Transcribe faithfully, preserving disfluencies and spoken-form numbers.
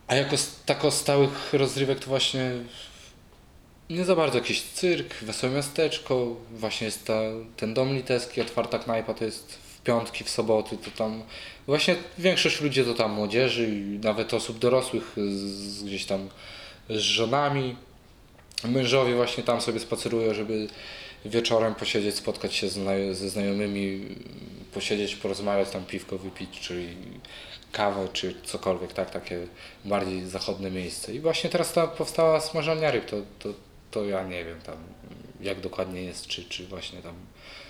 A jako z tako stałych rozrywek to właśnie nie za bardzo jakiś cyrk, wesołe miasteczko, właśnie jest ta, ten dom litewski, otwarta knajpa, to jest w piątki, w soboty, to tam właśnie większość ludzi to tam młodzieży i nawet osób dorosłych z, gdzieś tam z żonami. Mężowie właśnie tam sobie spacerują, żeby wieczorem posiedzieć, spotkać się zna- ze znajomymi, posiedzieć, porozmawiać, tam piwko wypić, czyli kawę, czy cokolwiek, tak, takie bardziej zachodnie miejsce. I właśnie teraz ta powstała smażalnia ryb, to, to, to ja nie wiem tam jak dokładnie jest, czy, czy właśnie tam